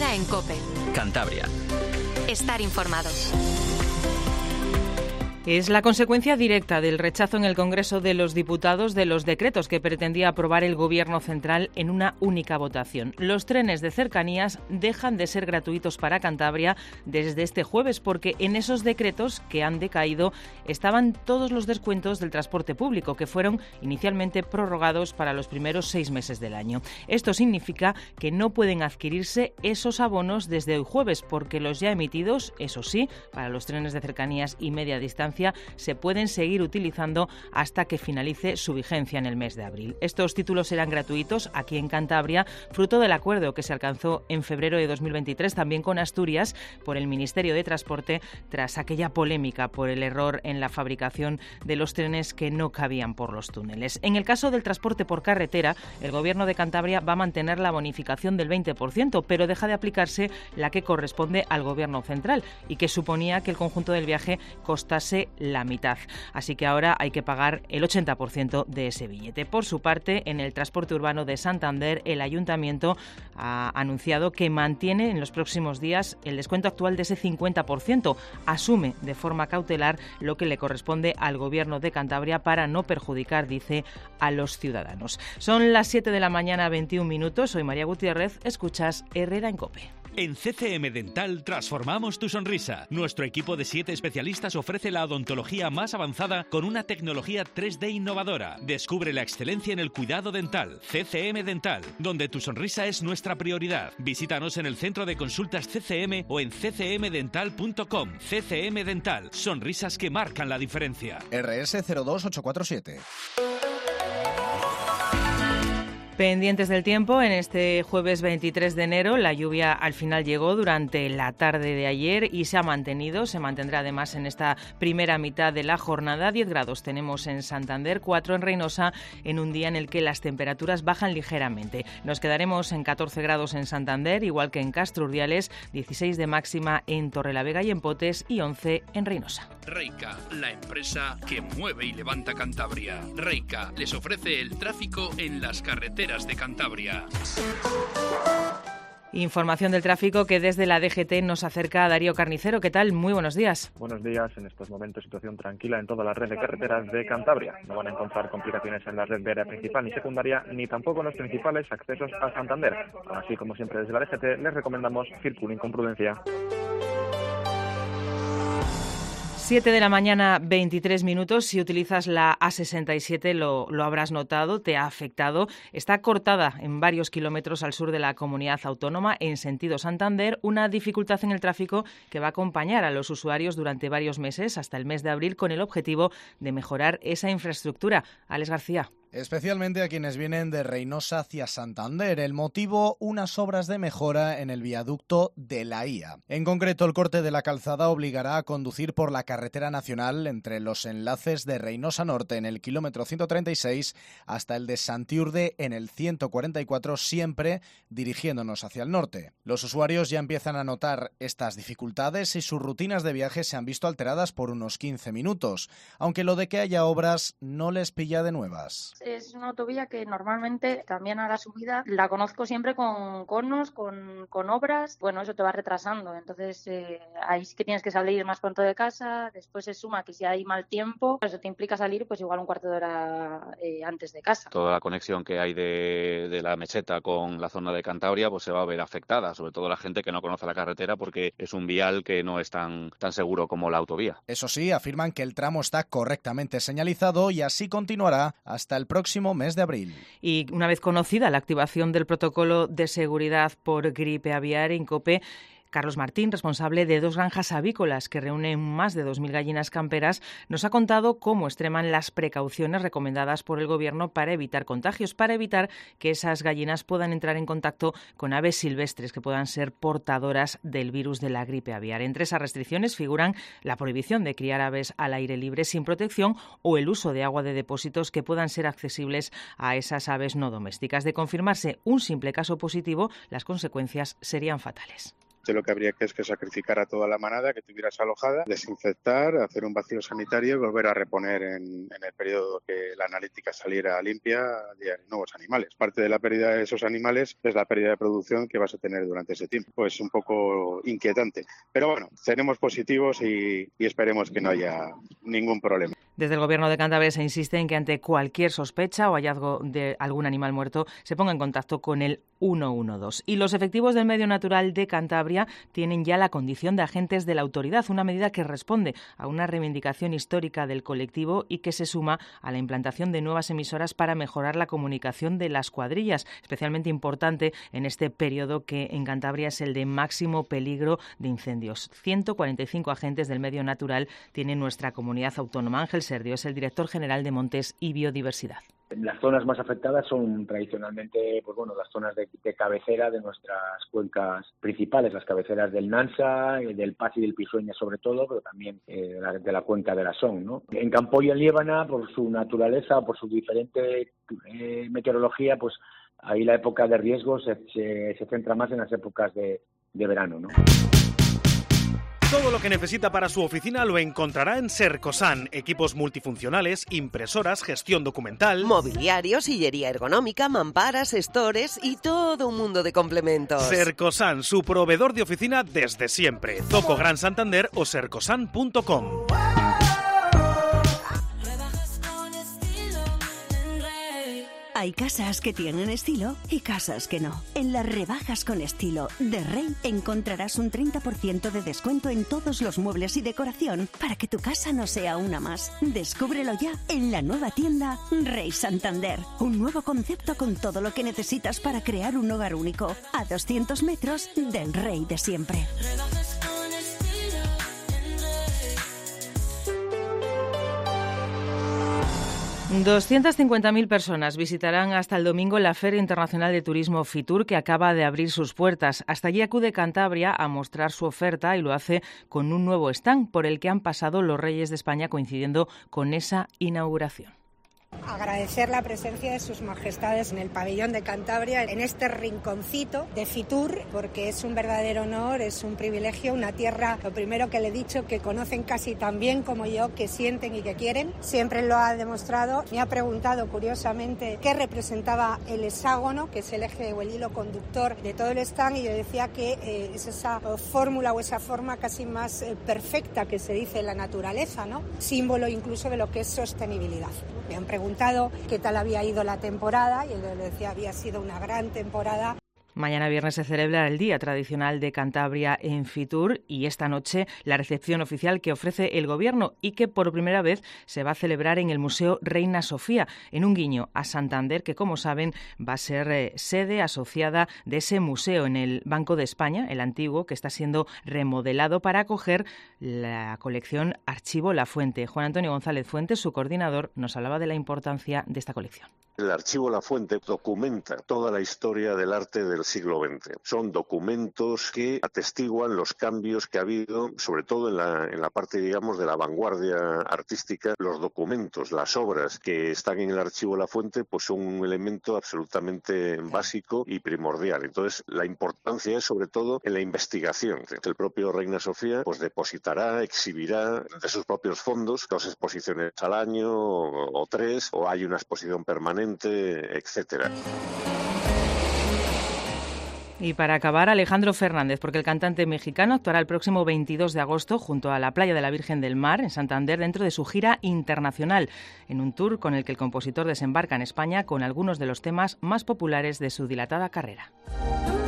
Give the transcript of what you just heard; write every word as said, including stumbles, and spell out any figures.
Herrera en COPE. Cantabria. Estar informado. Es la consecuencia directa del rechazo en el Congreso de los Diputados de los decretos que pretendía aprobar el Gobierno central en una única votación. Los trenes de cercanías dejan de ser gratuitos para Cantabria desde este jueves porque en esos decretos que han decaído estaban todos los descuentos del transporte público que fueron inicialmente prorrogados para los primeros seis meses del año. Esto significa que no pueden adquirirse esos abonos desde hoy jueves porque los ya emitidos, eso sí, para los trenes de cercanías y media distancia, se pueden seguir utilizando hasta que finalice su vigencia en el mes de abril. Estos títulos serán gratuitos aquí en Cantabria, fruto del acuerdo que se alcanzó en febrero de dos mil veintitrés también con Asturias por el Ministerio de Transporte tras aquella polémica por el error en la fabricación de los trenes que no cabían por los túneles. En el caso del transporte por carretera, el Gobierno de Cantabria va a mantener la bonificación del veinte por ciento, pero deja de aplicarse la que corresponde al Gobierno central y que suponía que el conjunto del viaje costase la mitad. Así que ahora hay que pagar el ochenta por ciento de ese billete. Por su parte, en el transporte urbano de Santander, el Ayuntamiento ha anunciado que mantiene en los próximos días el descuento actual de ese cincuenta por ciento. Asume de forma cautelar lo que le corresponde al Gobierno de Cantabria para no perjudicar, dice, a los ciudadanos. Son las siete de la mañana, veintiún minutos. Soy María Gutiérrez. Escuchas Herrera en COPE. En C C M Dental transformamos tu sonrisa. Nuestro equipo de siete especialistas ofrece la odontología más avanzada con una tecnología tres D innovadora. Descubre la excelencia en el cuidado dental. C C M Dental, donde tu sonrisa es nuestra prioridad. Visítanos en el centro de consultas C C M o en c c m dental punto com. C C M Dental, sonrisas que marcan la diferencia. R S cero dos ocho cuatro siete. Pendientes del tiempo, en este jueves veintitrés de enero la lluvia al final llegó durante la tarde de ayer y se ha mantenido, se mantendrá además en esta primera mitad de la jornada. diez grados tenemos en Santander, cuatro en Reinosa, en un día en el que las temperaturas bajan ligeramente. Nos quedaremos en catorce grados en Santander, igual que en Castro Urdiales, dieciséis de máxima en Torrelavega y en Potes y once en Reinosa. Reica, la empresa que mueve y levanta Cantabria. Reica les ofrece el tráfico en las carreteras de Cantabria. Información del tráfico que desde la D G T nos acerca a Darío Carnicero. ¿Qué tal? Muy buenos días. Buenos días. En estos momentos situación tranquila en toda la red de carreteras de Cantabria. No van a encontrar complicaciones en la red viaria principal ni secundaria, ni tampoco en los principales accesos a Santander. Así como siempre desde la D G T les recomendamos circulen con prudencia. siete de la mañana, veintitrés minutos. Si utilizas la A sesenta y siete lo, lo habrás notado, te ha afectado. Está cortada en varios kilómetros al sur de la comunidad autónoma en sentido Santander, una dificultad en el tráfico que va a acompañar a los usuarios durante varios meses hasta el mes de abril con el objetivo de mejorar esa infraestructura. Alex García. Especialmente a quienes vienen de Reinosa hacia Santander. El motivo, unas obras de mejora en el viaducto de la I A. En concreto, el corte de la calzada obligará a conducir por la carretera nacional entre los enlaces de Reinosa Norte en el kilómetro ciento treinta y seis hasta el de Santiurde en el ciento cuarenta y cuatro, siempre dirigiéndonos hacia el norte. Los usuarios ya empiezan a notar estas dificultades y sus rutinas de viaje se han visto alteradas por unos quince minutos, aunque lo de que haya obras no les pilla de nuevas. Es una autovía que normalmente también a la subida la conozco siempre con conos, con, con obras. Bueno, eso te va retrasando. Entonces eh, ahí sí que tienes que salir más pronto de casa. Después se suma que si hay mal tiempo, eso te implica salir pues igual un cuarto de hora eh, antes de casa. Toda la conexión que hay de, de la meseta con la zona de Cantabria pues se va a ver afectada, sobre todo la gente que no conoce la carretera porque es un vial que no es tan, tan seguro como la autovía. Eso sí, afirman que el tramo está correctamente señalizado y así continuará hasta el próximo mes de abril. Y una vez conocida la activación del protocolo de seguridad por gripe aviar en COPE, Carlos Martín, responsable de dos granjas avícolas que reúnen más de dos mil gallinas camperas, nos ha contado cómo extreman las precauciones recomendadas por el Gobierno para evitar contagios, para evitar que esas gallinas puedan entrar en contacto con aves silvestres que puedan ser portadoras del virus de la gripe aviar. Entre esas restricciones figuran la prohibición de criar aves al aire libre sin protección o el uso de agua de depósitos que puedan ser accesibles a esas aves no domésticas. De confirmarse un simple caso positivo, las consecuencias serían fatales. De lo que habría que es que sacrificar a toda la manada, que tuvieras alojada, desinfectar, hacer un vacío sanitario y volver a reponer en, en el periodo que la analítica saliera limpia de nuevos animales. Parte de la pérdida de esos animales es la pérdida de producción que vas a tener durante ese tiempo. Pues un poco inquietante. Pero bueno, seremos positivos y, y esperemos que no haya ningún problema. Desde el Gobierno de Cantabria se insiste en que ante cualquier sospecha o hallazgo de algún animal muerto se ponga en contacto con el uno uno dos. Y los efectivos del Medio Natural de Cantabria tienen ya la condición de agentes de la autoridad, una medida que responde a una reivindicación histórica del colectivo y que se suma a la implantación de nuevas emisoras para mejorar la comunicación de las cuadrillas, especialmente importante en este periodo que en Cantabria es el de máximo peligro de incendios. ciento cuarenta y cinco agentes del Medio Natural tiene nuestra comunidad autónoma. Ángel Serdio es el director general de Montes y Biodiversidad. Las zonas más afectadas son tradicionalmente, pues bueno, las zonas de, de cabecera de nuestras cuencas principales, las cabeceras del Nansa, del Paz y del Pisueña sobre todo, pero también eh, de, la, de la cuenca de la Son, ¿no? En Campoy y en Liébana, por su naturaleza, por su diferente eh, meteorología, pues ahí la época de riesgo se, se, se centra más en las épocas de, de verano, ¿no? Todo lo que necesita para su oficina lo encontrará en Sercosan. Equipos multifuncionales, impresoras, gestión documental, mobiliario, sillería ergonómica, mamparas, stores y todo un mundo de complementos. Sercosan, su proveedor de oficina desde siempre. Zoco Gran Santander o sercosan punto com. Hay casas que tienen estilo y casas que no. En las rebajas con estilo de Rey encontrarás un treinta por ciento de descuento en todos los muebles y decoración para que tu casa no sea una más. Descúbrelo ya en la nueva tienda Rey Santander. Un nuevo concepto con todo lo que necesitas para crear un hogar único. A doscientos metros del Rey de siempre. doscientas cincuenta mil personas visitarán hasta el domingo la Feria Internacional de Turismo Fitur, que acaba de abrir sus puertas. Hasta allí acude Cantabria a mostrar su oferta y lo hace con un nuevo stand por el que han pasado los Reyes de España, coincidiendo con esa inauguración. Agradecer la presencia de sus majestades en el pabellón de Cantabria, en este rinconcito de Fitur, porque es un verdadero honor, es un privilegio, una tierra, lo primero que le he dicho, que conocen casi tan bien como yo, que sienten y que quieren. Siempre lo ha demostrado. Me ha preguntado, curiosamente, qué representaba el hexágono, que es el eje o el hilo conductor de todo el stand, y yo decía que eh, es esa eh, fórmula o esa forma casi más eh, perfecta que se dice en la naturaleza, ¿no? Símbolo incluso de lo que es sostenibilidad. Me han preguntado qué tal había ido la temporada y yo le decía había sido una gran temporada. Mañana viernes se celebra el Día Tradicional de Cantabria en Fitur y esta noche la recepción oficial que ofrece el Gobierno y que por primera vez se va a celebrar en el Museo Reina Sofía, en un guiño a Santander, que como saben va a ser eh, sede asociada de ese museo en el Banco de España, el antiguo, que está siendo remodelado para acoger la colección Archivo La Fuente. Juan Antonio González Fuentes, su coordinador, nos hablaba de la importancia de esta colección. El Archivo La Fuente documenta toda la historia del arte del siglo veinte. Son documentos que atestiguan los cambios que ha habido, sobre todo en la, en la parte, digamos, de la vanguardia artística. Los documentos, las obras que están en el Archivo La Fuente, pues son un elemento absolutamente básico y primordial. Entonces, la importancia es sobre todo en la investigación. El propio Reina Sofía pues depositará, exhibirá de sus propios fondos dos exposiciones al año o, o tres, o hay una exposición permanente, etcétera. Y para acabar, Alejandro Fernández, porque el cantante mexicano actuará el próximo veintidós de agosto junto a la playa de la Virgen del Mar, en Santander, dentro de su gira internacional, en un tour con el que el compositor desembarca en España con algunos de los temas más populares de su dilatada carrera.